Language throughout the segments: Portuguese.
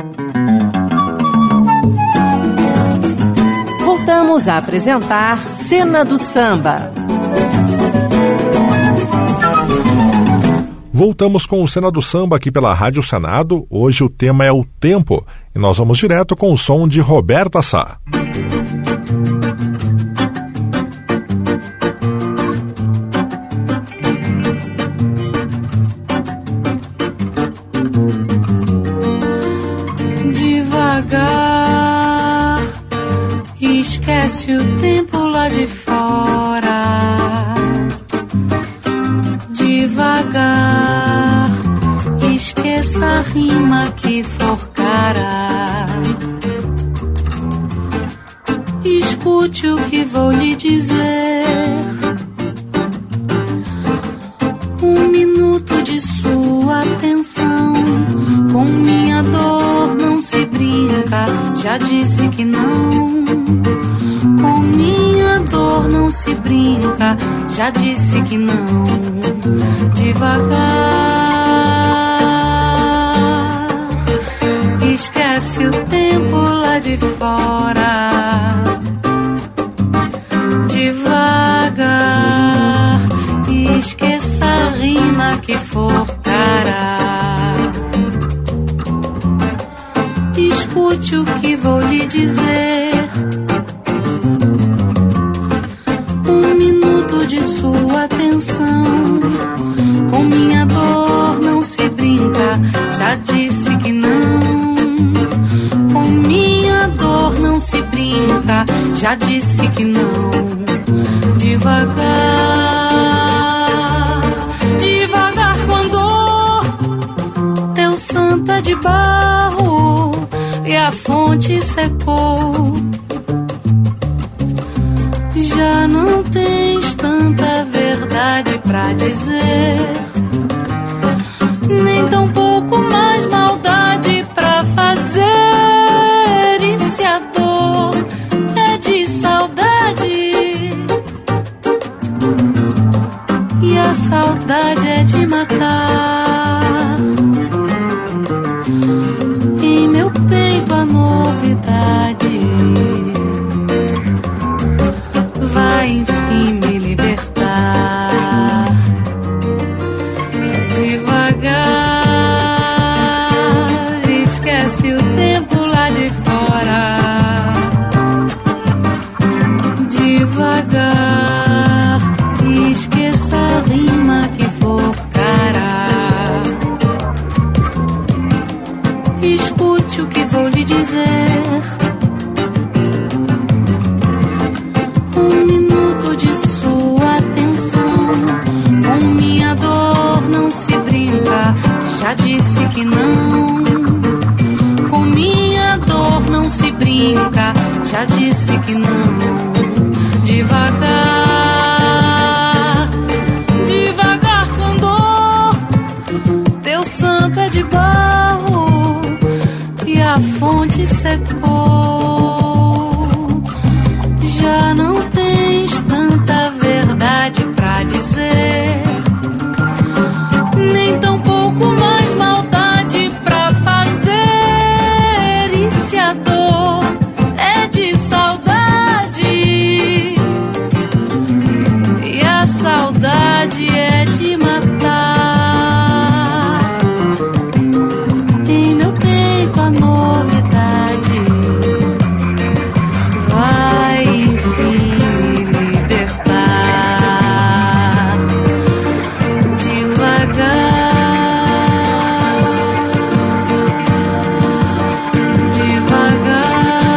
Voltamos a apresentar Cena do Samba. Voltamos com o Cena do Samba aqui pela Rádio Senado. Hoje o tema é o tempo e nós vamos direto com o som de Roberta Sá. Devagar, esquece o tempo lá de fora. Devagar, esqueça a rima que forcara. Escute o que vou lhe dizer. Um minuto de sua atenção. Com minha dor não se brinca. Já disse que não. Com minha dor não se brinca. Já disse que não. Devagar, esquece o tempo lá de fora. Devagar, esqueça a rima que forcara. Escute o que vou lhe dizer. Um minuto de sua atenção. Com minha dor não se brinca. Já disse que não. Com minha dor não se brinca. Já disse que não. Devagar, devagar com dor. Teu santo é de barro e a fonte secou. Já não tens tanta verdade pra dizer, nem tão pouco mais maldade pra fazer. E se a dor é de saudade e a saudade é de matar, em meu peito a novidade vai enfim me libertar. Devagar, esquece o tempo lá de fora. Devagar, esqueça a rima que forcara. Escute o que vou lhe dizer. Um minuto de sua atenção. Com minha dor não se brinca. Já disse que não. Com minha dor não se brinca. Já disse que não. Devagar, devagar com dor. Teu santo é de barro e a fonte secou. Já não tens tanta verdade pra dizer, nem tão pouco mais maldade pra fazer. E se a dor é de saudade e a saudade é de matar, em meu peito a novidade vai enfim me libertar. Devagar, devagar,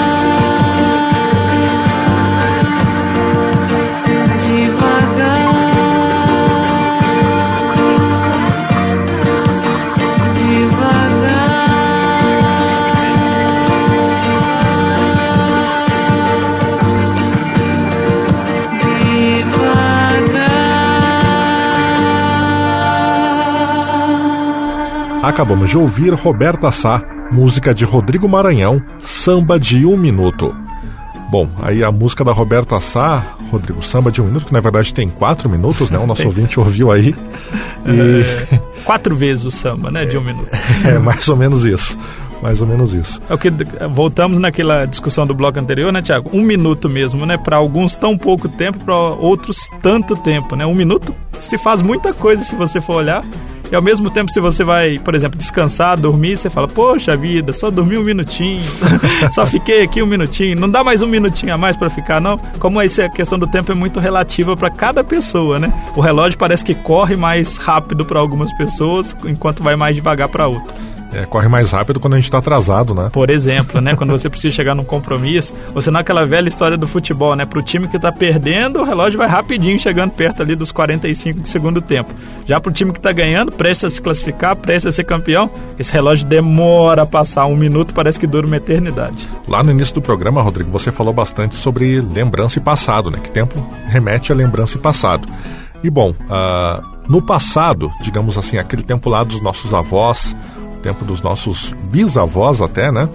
Acabamos de ouvir Roberta Sá, música de Rodrigo Maranhão, Samba de 1 Minuto. Bom, aí a música da Roberta Sá, Rodrigo, Samba de 1 Minuto, que na verdade tem 4 minutos, né? O nosso ouvinte ouviu aí. E... 4 vezes o samba, né? De 1 minuto. É, mais ou menos isso. Mais ou menos isso. É o que voltamos naquela discussão do bloco anterior, né, Thiago? 1 minuto mesmo, né? Para alguns tão pouco tempo, para outros tanto tempo, né? 1 minuto se faz muita coisa se você for olhar. E ao mesmo tempo, se você vai, por exemplo, descansar, dormir, você fala, poxa vida, só dormi 1 minutinho, só fiquei aqui 1 minutinho, não dá mais 1 minutinho a mais para ficar, não? Como a questão do tempo é muito relativa para cada pessoa, né? O relógio parece que corre mais rápido para algumas pessoas, enquanto vai mais devagar para outras. Corre mais rápido quando a gente está atrasado, né? Por exemplo, né? Quando você precisa chegar num compromisso, ou senão aquela velha história do futebol, né? Pro time que está perdendo, o relógio vai rapidinho, chegando perto ali dos 45 de segundo tempo. Já pro time que está ganhando, prestes a se classificar, prestes a ser campeão, esse relógio demora a passar. 1 minuto parece que dura uma eternidade. Lá no início do programa, Rodrigo, você falou bastante sobre lembrança e passado, né? Que tempo remete a lembrança e passado. E bom, no passado, digamos assim, aquele tempo lá dos nossos avós, tempo dos nossos bisavós até, né?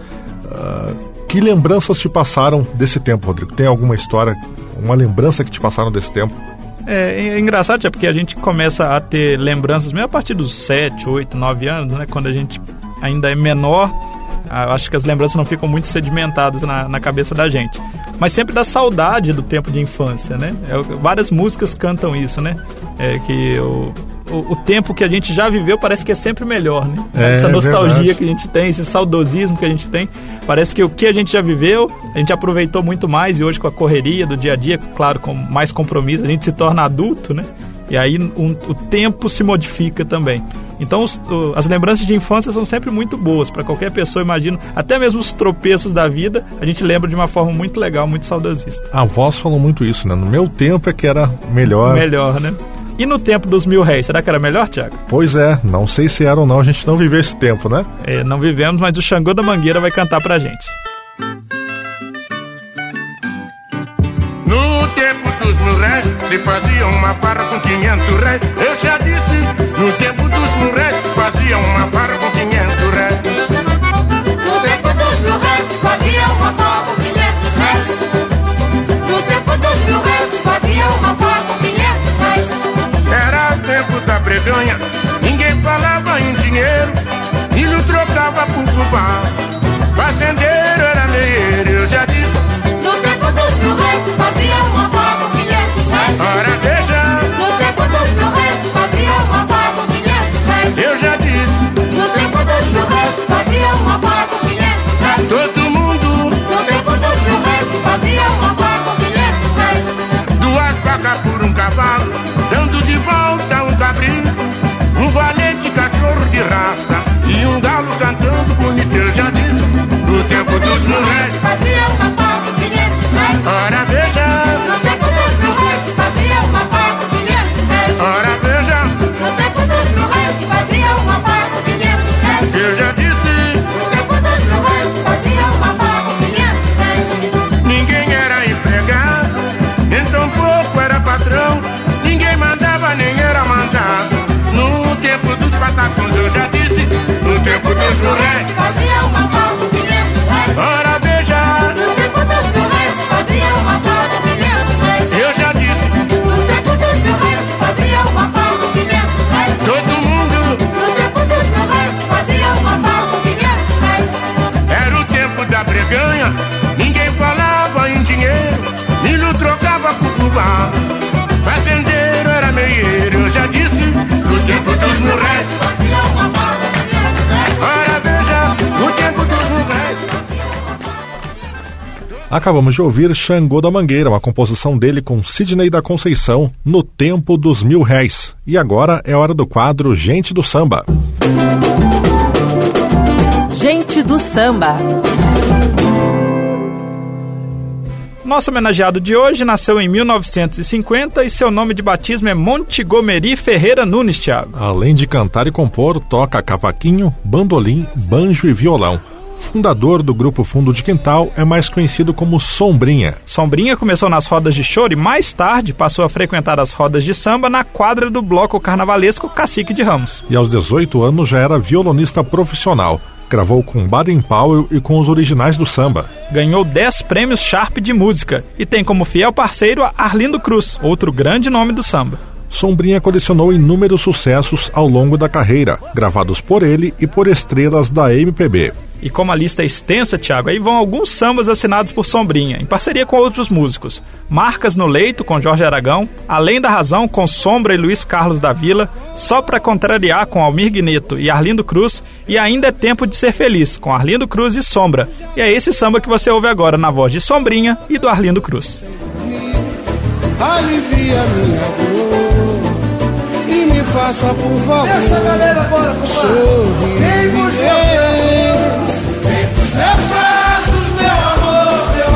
Que lembranças te passaram desse tempo, Rodrigo? Tem alguma história, uma lembrança que te passaram desse tempo? É engraçado, porque a gente começa a ter lembranças mesmo a partir dos 7, 8, 9 anos, né? Quando a gente ainda é menor, acho que as lembranças não ficam muito sedimentadas na cabeça da gente. Mas sempre dá saudade do tempo de infância, né? Várias músicas cantam isso, né? Que o tempo que a gente já viveu parece que é sempre melhor, né? Essa nostalgia verdade. Que a gente tem, esse saudosismo que a gente tem, parece que o que a gente já viveu, a gente aproveitou muito mais, e hoje com a correria do dia a dia, claro, com mais compromisso, a gente se torna adulto, né? E aí o tempo se modifica também. Então as lembranças de infância são sempre muito boas para qualquer pessoa, imagino, até mesmo os tropeços da vida, a gente lembra de uma forma muito legal, muito saudosista. A avós falou muito isso, né? No meu tempo é que era melhor. Melhor, né? E no tempo dos 1000 réis, será que era melhor, Thiago? Pois é, não sei se era ou não, a gente não viveu esse tempo, né? Não vivemos, mas o Xangô da Mangueira vai cantar pra gente. No tempo dos 1000 réis, se fazia uma farra com 500 réis. Eu já disse, no tempo dos 1000 réis, se fazia uma farra com 500 réis. No tempo dos 1000 réis, se fazia uma farra com 500 réis. No tempo dos 1000 réis, se fazia uma farra com 500 réis. Era o tempo da breganha, ninguém falava em dinheiro, milho trocava por fubá, fazendeiro era meieiro, eu já disse. No tempo dos 1000 réis se fazia uma farra com 500 réis. Ora veja, no tempo dos 1000 réis se fazia uma farra com 500 réis. Eu já disse. No tempo dos 1000 réis se fazia uma farra com 500 réis. Todo mundo. No tempo dos 1000 réis se fazia uma farra com 500 réis. 2 vacas por um cavalo, dando de volta um cabrito, um valente cachorro de raça e um galo cantando bonito, eu já disse. No tempo dos 1000 réis se fazia uma farra com 500 réis. Ora veja. No tempo dos 1000 réis se fazia uma farra com 500 réis. Ora veja. No tempo dos 1000 réis se fazia uma farra com 500 réis. Eu já disse. No tempo dos 1000 réis se fazia uma farra com 500 réis. Ninguém era empregado, nem tampouco era patrão, ninguém mandava nem era mandado. No tempo dos patacões, eu já disse. No tempo dos 1000 réis se fazia uma farra com 500 réis. Ora veja. No tempo dos 1000 réis se fazia uma farra com 500 réis. Eu já disse. No tempo dos 1000 réis se fazia uma farra com 500 réis. Todo mundo. No tempo dos 1000 réis se fazia uma farra com 500 réis. Era o tempo da breganha, ninguém falava em dinheiro, milho trocava por fubá, fazendeiro era meieiro, eu já disse. No tempo dos 1000 réis se fazia uma farra com 500 réis. Ora veja, no tempo dos 1000 réis. Acabamos de ouvir Xangô da Mangueira, uma composição dele com Sidney da Conceição, no tempo dos 1000 réis. E agora é hora do quadro Gente do Samba. Gente do Samba. Nosso homenageado de hoje nasceu em 1950 e seu nome de batismo é Montgomery Ferreira Nunes, Thiago. Além de cantar e compor, toca cavaquinho, bandolim, banjo e violão. Fundador do grupo Fundo de Quintal, é mais conhecido como Sombrinha. Sombrinha começou nas rodas de choro e mais tarde passou a frequentar as rodas de samba na quadra do bloco carnavalesco Cacique de Ramos. E aos 18 anos já era violonista profissional. Gravou com Baden Powell e com os originais do samba. Ganhou 10 prêmios Sharp de música e tem como fiel parceiro a Arlindo Cruz, outro grande nome do samba. Sombrinha colecionou inúmeros sucessos ao longo da carreira, gravados por ele e por estrelas da MPB. E como a lista é extensa, Thiago, aí vão alguns sambas assinados por Sombrinha, em parceria com outros músicos. Marcas no Leito, com Jorge Aragão, Além da Razão, com Sombra e Luiz Carlos da Vila, Só Pra Contrariar, com Almir Guineto e Arlindo Cruz, e Ainda é Tempo de Ser Feliz, com Arlindo Cruz e Sombra. E é esse samba que você ouve agora na voz de Sombrinha e do Arlindo Cruz. Alivia minha dor e me faça, por favor, essa galera agora, sorrir. Vem pros meus braços, meu amor, meu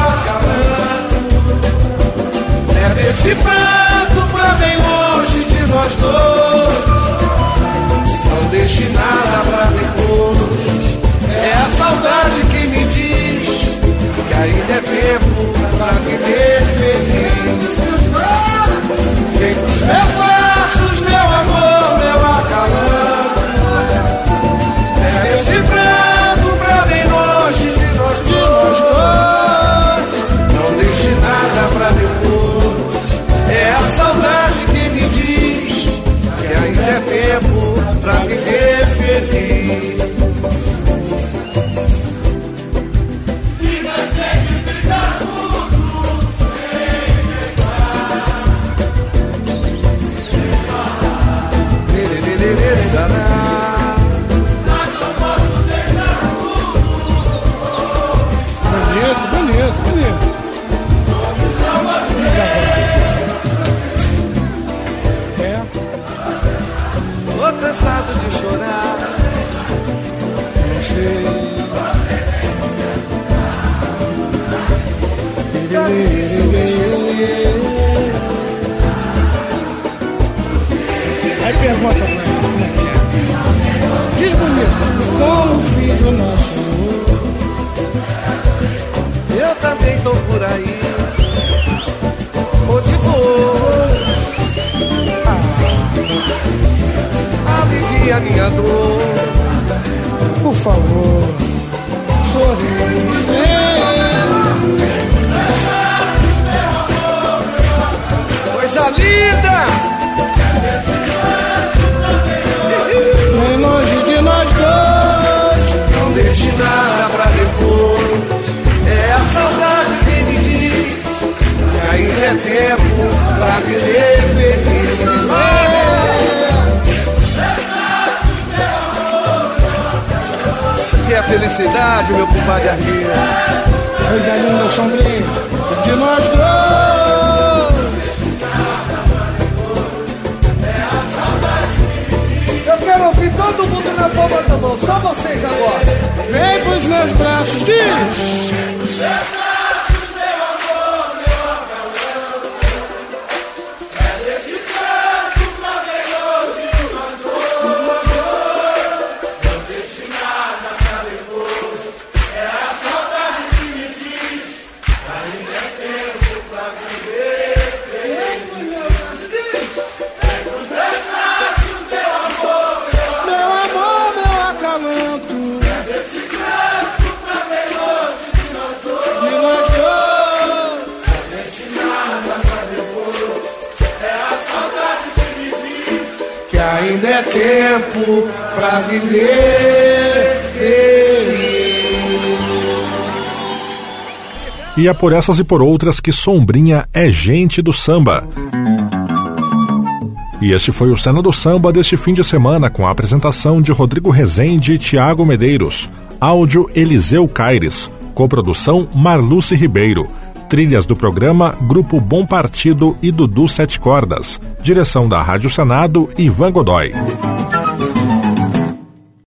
acalanto. Leva esse pranto pra bem longe de nós dois. Não deixe nada pra depois. É a saudade que me diz que ainda é tempo pra viver feliz. Vem pros meus braços, meu amor, meu acalanto. Leva esse pranto pra bem longe de nós dois. Não deixe nada pra depois. É a saudade que me diz que ainda é tempo pra viver feliz. E vai sempre ficar tudo sem Bonito. Tô cansado de chorar. Não sei. Aí pergunta pra ele como é que é. Diz bonito, como o filho nosso. Eu também tô por aí, onde vou. Alivia minha dor, Por favor, sorri. coisa linda. Bem longe de nós dois. Não deixe nada pra depois. É a saudade que me diz que ainda é tempo pra viver feliz. Isso aqui é a felicidade, meu compadre Arlindo. Coisa linda, Sombrinha, de nós dois. Eu quero ouvir todo mundo na palma da mão, só vocês agora. Vem pros meus braços, diz. Meu amor, meu acalanto. De nós dois. Que ainda é tempo pra viver feliz. E é por essas e por outras que Sombrinha é gente do samba. E este foi o Cena do Samba deste fim de semana, com a apresentação de Rodrigo Rezende e Tiago Medeiros. Áudio Eliseu Caires. Coprodução Marluce Ribeiro. Trilhas do programa Grupo Bom Partido e Dudu Sete Cordas. Direção da Rádio Senado, Ivan Godoy.